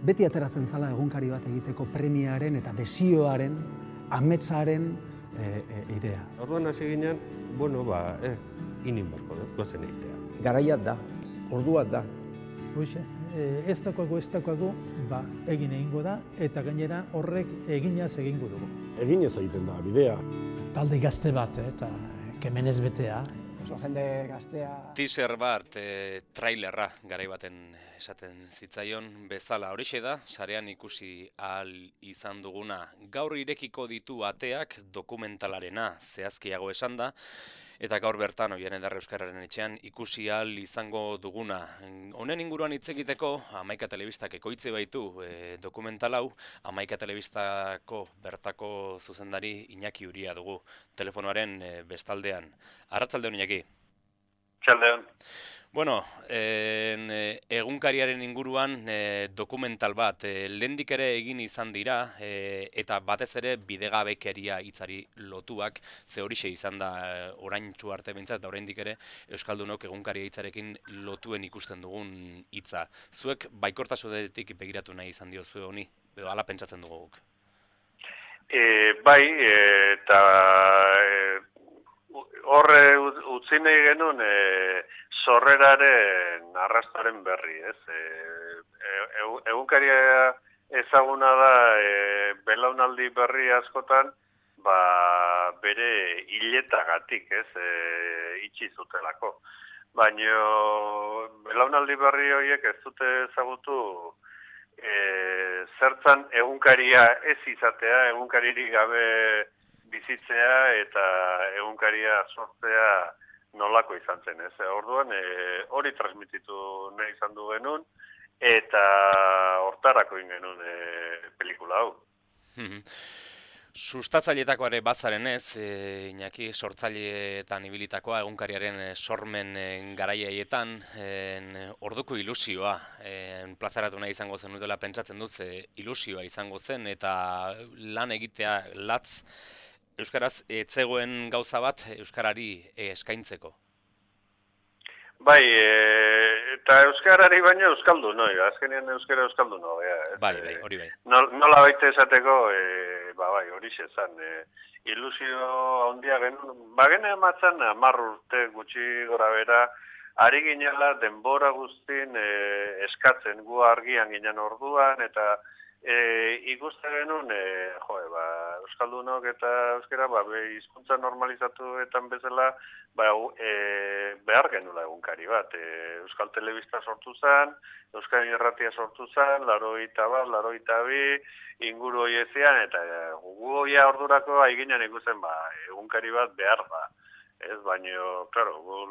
beti ateratzen zala egunkari bat egiteko premiaren eta desioaren, ametsaren idea. Orduan hasi ginen, inin barko da, gozen egitea. Garaiat da, orduat da. Hoxe, ez daukagu, egin egingo da, eta gainera horrek eginaz egingo dugu. Eginez egiten da, bidea. Talde gazte bat, eta kemenez betea. Oso jende gaztea... Teaser bat, trailerra garai baten esaten zitzaion bezala horixe da, sarean ikusi ahal izan duguna. Gaur irekiko ditu ateak dokumentalarena zehazkiago esan da, eta gaur bertan Oihan Eder Euskararen etxean ikusi ahal izango duguna. Honen inguruan hitz egiteko, Hamaika Telebistak ekoitze baitu dokumental hau, Hamaika Telebistako bertako zuzendari Iñaki Uria dugu, telefonoaren bestaldean. Arratsaldeon Iñaki. Arratsaldeon. Bueno, egunkariaren inguruan dokumental bat, lehendik ere egin izan dira, eta batez ere bidegabekeria hitzari lotuak, ze horixe izan da oraintsu arte behintzat, eta oraindik ere Euskaldunok egunkaria hitzarekin lotuen ikusten dugun hitza. Zuek baikortasunetik begiratu nahi izan diozue honi, edo hala pentsatzen dugu guk? Bai, eta horre utzi nahi genuen sorreraren arrastaren berri, ez? Egunkaria ezaguna da belaunaldi berri askotan, bere hiletagatik, ez? Itxi zutelako. Baina belaunaldi berri horiek ez dute ezagutu zertzan egunkaria ez izatea, egunkaririk gabe bizitzea eta egunkaria sortzea nolako izan zen, ez? Orduan hori transmititu nahi izan du genuen eta hortarako egin genuen pelikula hau. Sustatzaileetako ere bazaren ez, Iñaki, sortzaileetan ibilitakoa egunkariaren sormen garaiaietan, orduko ilusioa plazaratu nahi izango zen dutela pentsatzen dut, ilusioa izango zen eta lan egitea latz, euskaraz etzegoen gauza bat euskarari eskaintzeko. Bai, eta euskarari baina euskaldun, no? Azkenean euskara euskaldun, no? Bai, hori bai. Nola baita esateko, hori xezan, ilusio handia genuen, gene ematzen 10 urte gutxi gora bera, ari ginela denbora guztin eskatzen gu argian ginen orduan, eta ikusten genuen, euskaldunok eta euskara, hizkuntza normalizatuetan bezala, behar genula egunkari bat. Euskal Telebista sortu zen, Euskal Irratia sortu zen, 81, 82, inguru hoiezean, eta gu hoia ordurako aiginan ikusten egunkari bat behar da. Ez, baina, klaro, gu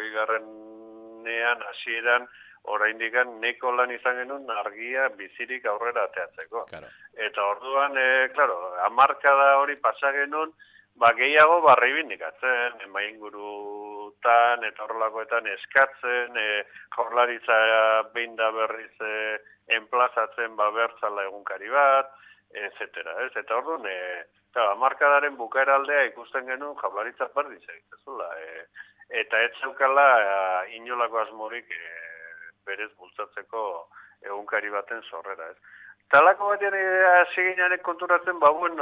80garrenean hasieran, oraindik neko lan izan genuen argia bizirik aurrera ateatzeko. Claro. Eta orduan, hamarkada hori pasa genuen, gehiago reibindikatzen, maingurutan eta horrelakoetan eskatzen, jaurlaritza behin da berriz enplazatzen bertzala egunkari bat, etc. Eta orduan, hamarkadaren bukaeraldea ikusten genuen jaurlaritza berdin segitezula. Eta ez zeukala inolako asmorik berez bultzatzeko egunkari baten sorrera, ez. Talako batean hasi ginean konturatzen,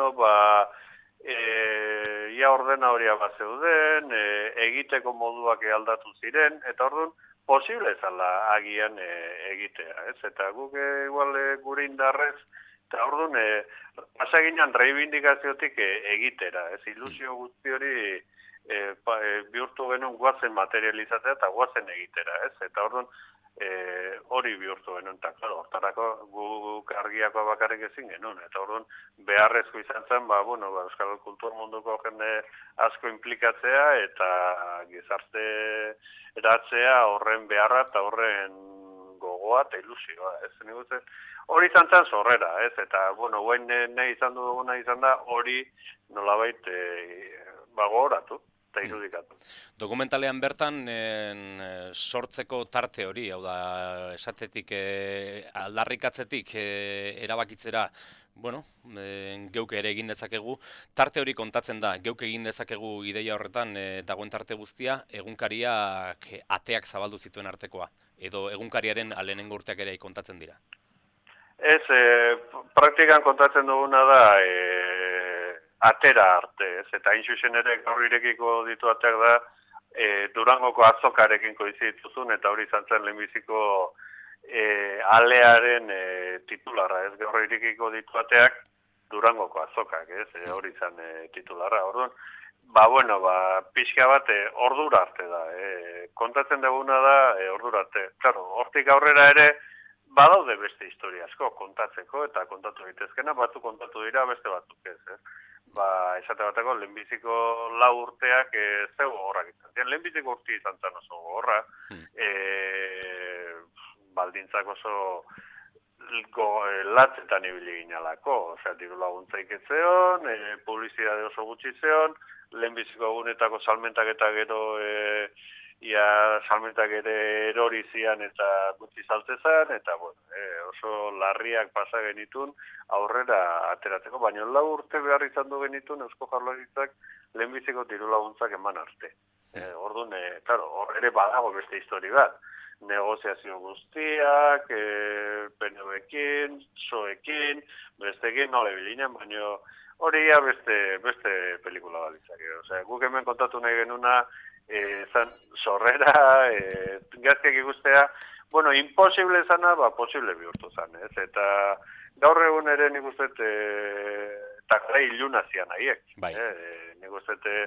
ia ordena horia bat zeuden, egiteko moduak aldatu ziren, eta orduan posible ezala agian egitea, ez. Eta guk igual gure indarrez, eta orduan pasa ginean reibindikaziotik egitera, ez. Ilusio guzti hori bihurtu genuen guazen materializatzea eta guazen egitera, ez. Eta orduan hori bihurtu genuen, eta hortarako guk argiakoa bakarrik ezin genuen, eta orduan beharrezko izan zen, Euskal Kultur munduko jende asko implikatzea eta gizarte eratzea horren beharra eta horren gogoa eta ilusioa, ez. Hori izan zen sorrera, ez, eta, guen nahi izan duguna izan da, hori nolabait gogoratu. Irudikatu. Dokumentalean bertan sortzeko tarte hori, hau da, esatetik, aldarrikatzetik erabakitzera, geuk ere egin dezakegu, tarte hori kontatzen da, geuk egin dezakegu ideia horretan dagoen tarte guztia, egunkariak ateak zabaldu zituen artekoa, edo egunkariaren lehenengo urteak ere kontatzen dira. Ez, praktikan kontatzen duguna da atera arte, ez? Eta hain zuzen ere gaur irekiko ditu ateak da Durangoko azokarekin koizituzun, eta hori izan zen lehenbiziko alearen titularra, ez? Gaur irekiko ditu ateak Durangoko azokak, ez? Hori izan titularra, orduan. Pixka bat ordura arte da. Kontatzen duguna da ordura arte. Claro, hortik aurrera ere badaude beste historia asko kontatzeko eta kontatu daitezkena, batzuk kontatu dira, beste batzuk ez. Esate bateko, lehenbiziko 4 urteak zeu gogorrak izan ziren. Lehenbiziko urte izan zen oso gogorra, baldintzak oso latzetan ibili ginalako, osea, diru laguntzaik ez zeon, publizidade oso gutxi zeon, lehenbiziko egunetako salmentak eta gero salmentak ere erori zian eta gutxi saltzezan, eta oso larriak pasa genitun aurrera ateratzeko, baina 4 urte behar izan du genitun Eusko Jaurlaritzak lehenbiziko diru laguntzak eman arte. Orduan, hor ere badago beste histori bat. Negoziazio guztiak, PNV-ekin, PSOE-ekin, besteekin nola ebilinen, baina hori beste pelikula balitzake. Osea, guk hemen kontatu nahi genuna, zan sorrera, gaztiak ikustea, imposible zana, posible bihurtu zan, ez? Eta gaur egun ere nik uste, eta gara iluna zian haiek. Nik uste,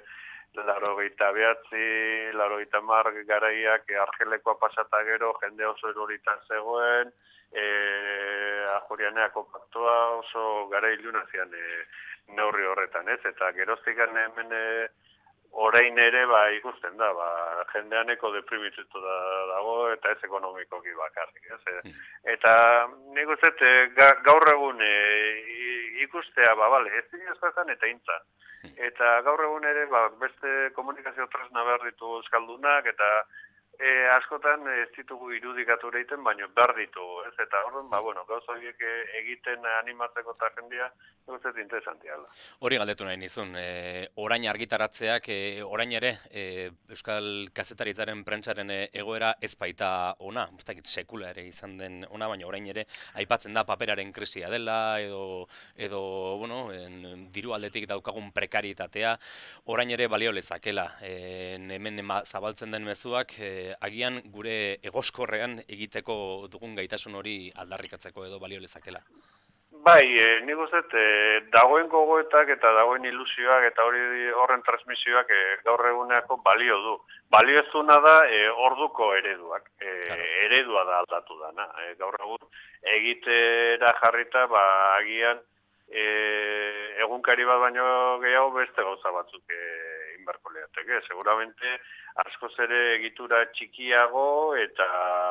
89, 90 garaiak Argelekoa pasata gero, jende oso eroritan zegoen, Ajurianeako paktua oso gara iluna zian neurri horretan, ez? Eta geroztikan hemen orain ere ikusten da, jendeaneko deprimitutu dago eta ez ekonomikoki bakarrik, ez? Eta nik uste, gaur egun ikustea, ez zinezazan eta intzan. Eta gaur egun ere beste komunikazio tresna behar ditu euskaldunak, eta askotan ez ditugu irudikatu egiten, baina behar ditugu, ez? Eta horren, gauza horiek egiten animatzeko eta jendia, ez interesantia. Hori galdetu nahi nizun, orain argitaratzeak, orain ere, Euskal Kazetaritzaren prentsaren egoera ez baita ona, sekula ere izan den ona, baina orain ere aipatzen da paperaren krisia dela, edo diru aldetik daukagun prekaritatea, orain ere balio lezakela. Hemen zabaltzen den mezuak, agian gure egoskorrean egiteko dugun gaitasun hori aldarrikatzeko edo balio lezakela. Nik uste, dagoen gogoetak eta dagoen ilusioak eta horren transmisioak gaur eguneako balio du. Balio ez duna da orduko ereduak. Eredua da aldatu dana. Gaur egun egitera jarrita, agian egunkari bat baino gehiago beste gauza batzuk inberko lehateke. Seguramente askoz ere egitura txikiago eta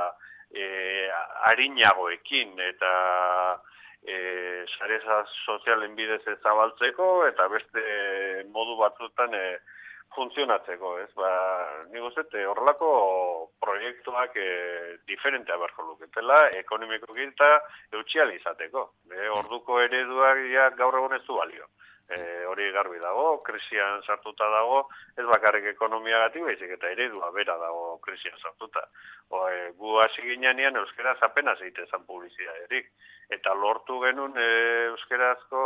arinagoekin eta sare sozialen bidez zabaltzeko eta beste modu batzutan funtzionatzeko, ez? Nik uste, horrelako proiektuak diferentea beharko luketela, ekonomikoki eta eutxial izateko. Orduko ereduak gaur egun ez du balio. Hori garbi dago, krisian sartuta dago, ez bakarrik ekonomiagatik, baizik eta eredua bera dago krisian sartuta. Gu hasi ginean euskaraz apenas egitezan publizidaderik. Eta lortu genuen euskarazko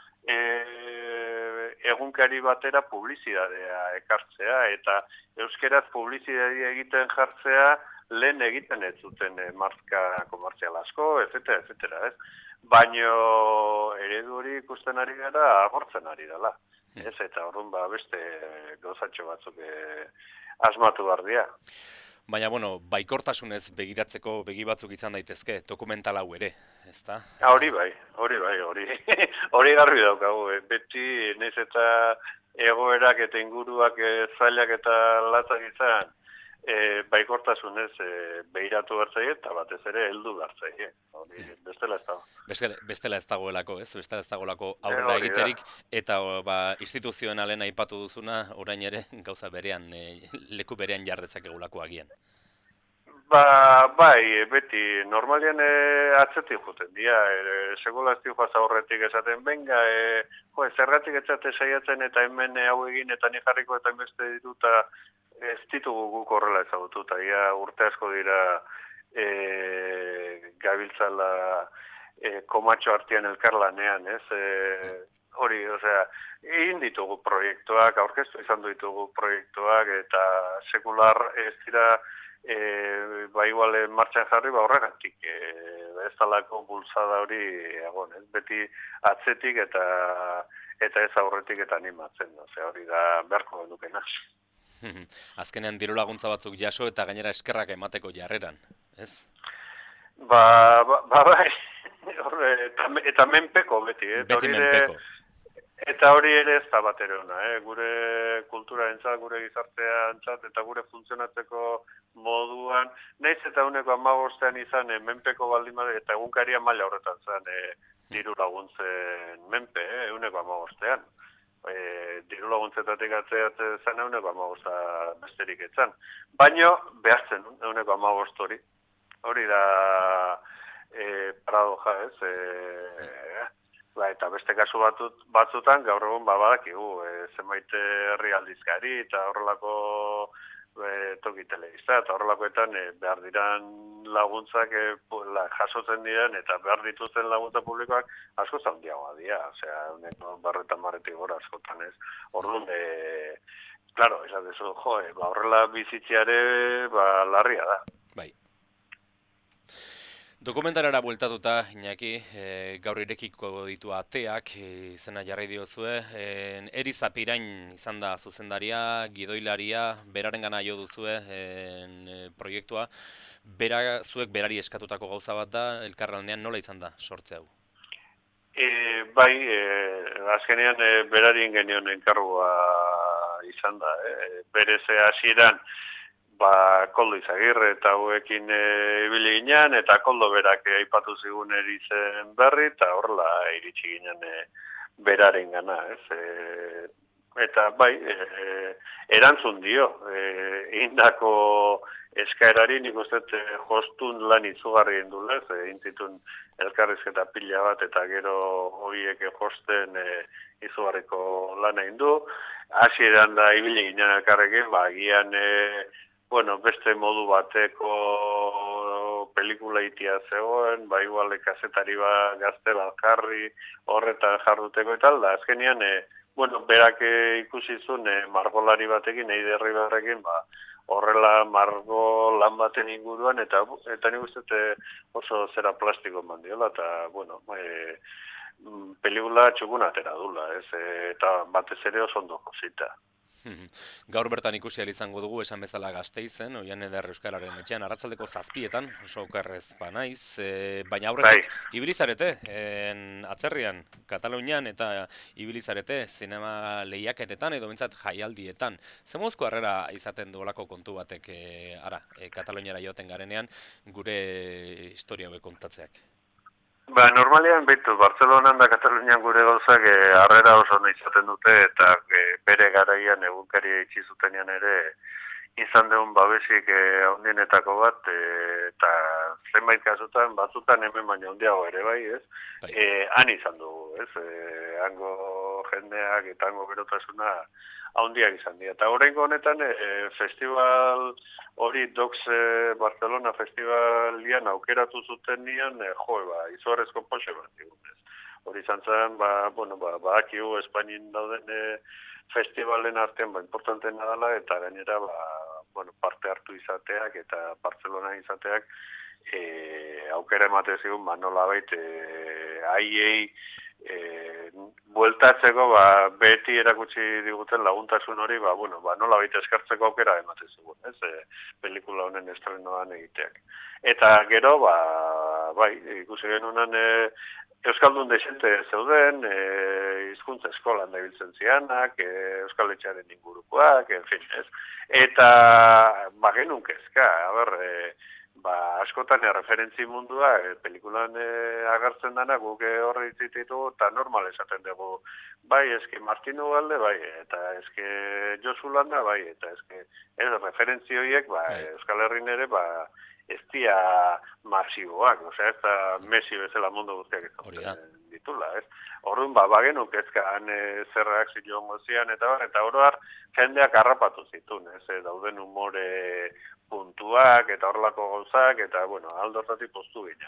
egunkari batera publizidadea ekartzea, eta euskaraz publizidadea egiten jartzea lehen egiten ez zuten marka komertzial asko, etc. Ez? Baina eredu hori ikusten ari gara agortzen ari dela. Ez, eta orduan beste gauzatxo batzuk asmatu behar dira. Baina, baikortasunez begiratzeko begi batzuk izan daitezke, dokumental hau ere, ezta? Hori bai. Hori garbi daukagu. Beti naiz eta egoerak eta inguruak zailak eta latzak izan, baikortasunez behiratu bertzaie eta batez ere heldu bertzaie. Bestela ez dago. Bestela ez dagoelako, ez? Bestela ez dagoelako aurrera egiterik, eta instituzionalen aipatu duzuna, orain ere gauza berean, leku berean jardezakegulako agian. Beti, normalian atzetik juten dira, segola ez dioaz aurretik esaten, benga, zergatik etzate saiatzen eta hemen hau egin eta ni jarriko eta beste dituta ez ditugu guk horrela ezagututa, urte asko dira gabiltzala komatxo artean elkarlanean, ez? Hori, osea, egin ditugu proiektuak, aurkeztu izan ditugu proiektuak, eta sekular ez dira, ba igual martxan jarri, ba horregatik, ez talako bultzada hori egon, ez? Beti atzetik eta ez aurretik eta animatzen, osea, hori da beharko genukena. Azkenean diru laguntza batzuk jaso eta gainera eskerrak emateko jarreran, ez? Bai, eta menpeko beti, Beti menpeko. Eta hori ere ez da bat ere ona, gure kulturarentzat, gure gizartearentzat eta gure funtzionatzeko moduan, naiz eta 15ean izan menpeko baldin bada eta egunkaria maila horretan zen diru laguntzen menpe, 15ean. Diru laguntzetatik atzeatzen zen 15 besterik etzan. Baina behartzen 15 hori. Hori da paradoja, ez? Eta beste kasu batzutan gaur egun badakigu zenbait herri aldizkari eta horrelako toki telebista eta horrelakoetan behar diran laguntzak jasotzen diren eta behar dituzten laguntza publikoak asko handiagoa dira, osea, 150 gora askotan, ez? Orduan, claro, esatezu, horrela bizitziare larria da. Bai. Dokumentarara bueltatuta, Iñaki, gaur irekiko ditu ateak, izena jarri diozue, Eri Zapirain izan da zuzendaria, gidoilaria, berarengana jo duzue proiektua, zuek berari eskatutako gauza bat da, elkarlanean nola izan da sortze hau? Bai, azkenean berari genion enkargua izan da, berez hasieran, Koldo Izagirre eta hauekin ibili ginen, eta Koldo berak aipatu zigun erizen berri, eta horrela iritsi ginen beraren gana, ez? Eta bai, erantzun dio, indako eskaerari nik uste jostun lan izugarri indulez, intzitun elkarrizketa pila bat, eta gero horiek josten izugarriko lana indu. Hasieran da ibili ginen elkarrekin, agian beste modu bateko pelikula itia zegoen, igual kazetari bat gazte bat jarri, horretan jarduteko eta alda. Azkenean, berak ikusi zuen margolari batekin, eiderri batekin, horrela margo lan baten inguruan, eta nik uste oso zera plastiko mandiola, eta, pelikula txukun atera dula, eta batez ere oso ondo josita. Gaur bertan ikusi ahal izango dugu, esan bezala Gasteizen, Oian Eder Euskararen etxean, arratsaldeko 7:00, oso okerrez banaiz, baina aurretik ibilizarete, atzerrian, Katalunian eta ibilizarete, zinema lehiaketetan edo bintzat jaialdietan. Zemozko harrera izaten duelako kontu batek, Kataluniara joaten garenean, gure historia hauek kontatzeak? Normalean, Bartzelonan da Katalunian gure gauzak harrera oso nahi izaten dute eta bere garaian egunkaria itxi zutenean ere izan deun babesik handienetako bat eta zenbait kasutan, batzutan hemen baina handiago ere bai, ez? Han izan dugu, ez? Hango jendeak eta hango berotasuna handiak izan dira. Eta oraingo honetan festival hori Docs Barcelona festivalian aukeratu zuten nian, izugarrezko poxe bat digunez. Hori izan zen, badakigu Espainien dauden festivalen artean importantena dela eta gainera parte hartu izateak eta Barcelona izateak aukera emate zigun, nolabait haiei bueltatzeko beti erakutsi diguten laguntasun hori, nolabait eskartzeko aukera ematen zigun, ez? Pelikula honen estrenoan egiteak. Eta gero, ikusi genunan Euskaldun desente zeuden, hizkuntza eskolan da biltzen zianak, Euskal Etxearen ingurukoak, ez? Eta, genuen kezka, askotan referentzi mundua, pelikulan agertzen dana, guk horre itzititu, eta normal esaten dugu, eske Martino Galde, eta eske Josu Landa, eta eske referentzi horiek, Euskal Herrin ere, ez dira masiboak, ez da Messi bezala mundu guztiak ezagutzen ditula, ez? Orduan, genuen kezkan zerrak ziloan gozian, eta oroar jendeak harrapatu zituen, ez? Dauden umore puntuak eta horrelako gauzak, eta, aldortatik postu gina.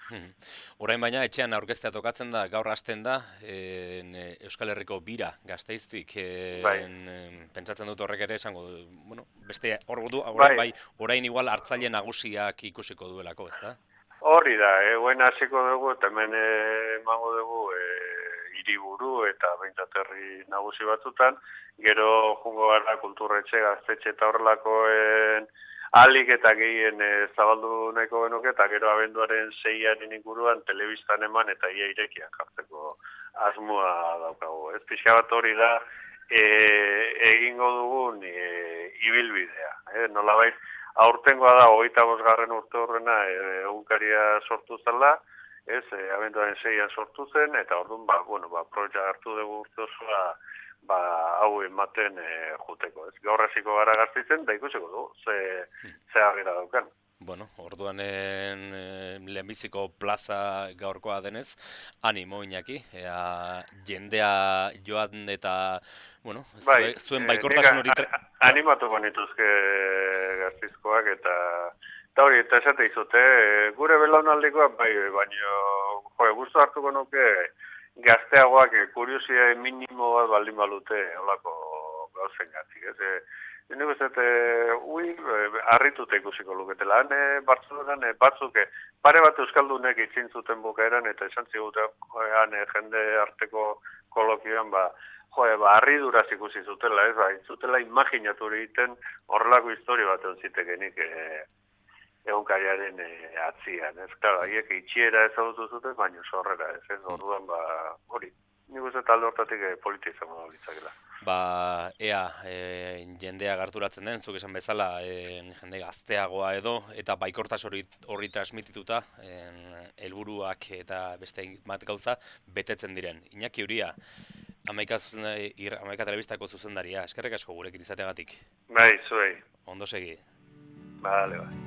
Orain baina etxean aurkeztea tokatzen da, gaur hasten da, Euskal Herriko bira Gasteiztik. Pentsatzen dut horrek ere esango, bueno, beste orain igual hartzaile nagusiak ikusiko duelako, ezta? Hori da, guen hasiko dugu, eta hemen emango dugu hiriburu eta behintzat herri nagusi batzutan, gero jungo gara kulturretxe, gaztetxe eta horrelakoen alik eta gehien zabaldu nahiko genuke, eta gero abenduaren 6-aren inguruan telebistan eman eta ia irekian jartzeko asmoa daukagu. Ez pixka bat hori da egingo dugun ibilbidea. Nolabait, aurtengoa da 25. urte horrena egunkaria sortu zela, abenduaren 6-an sortu zen, eta orduan, proiektua hartu dugu urte osoa, hau ematen juteko. Gaur hasiko gara Gasteizen, da ikusiko du, ze agera daukan. Bueno, orduan lehenbiziko plaza gaurkoa denez, animo Iñaki, jendea joan eta, bueno, zuen baikortasun hori... Animatuko nituzke Gasteizkoak eta hori, eta esate izute, gure belaunaldikoak baino, gustu hartuko nuke gazteagoak kuriosia minimo bat baldin balute olako gauzen gatik, Nik uste, harrituta ikusiko luketela. Bartzelonan batzuk, pare bat euskaldunek itzin zuten bukaeran, eta esan ziguten jende arteko kolokioan, harriduraz ikusi zutela, zutela imaginatu egiten horrelako historia bat onzitekenik egunkariaren atzian. Haiek itxiera ezagutu zuten, baina sorrera ez, orduan, hori. Nik uste talde hortatik politizango ditzakela. Jendea gerturatzen den, zuk esan bezala, jende gazteagoa edo, eta baikortas hori transmitituta, helburuak eta beste bat gauza betetzen diren. Iñaki Uria, Amaika Telebistako zuzendaria, eskerrik asko gurekin izateagatik. Bai, zuei. Ondo segi. Bale.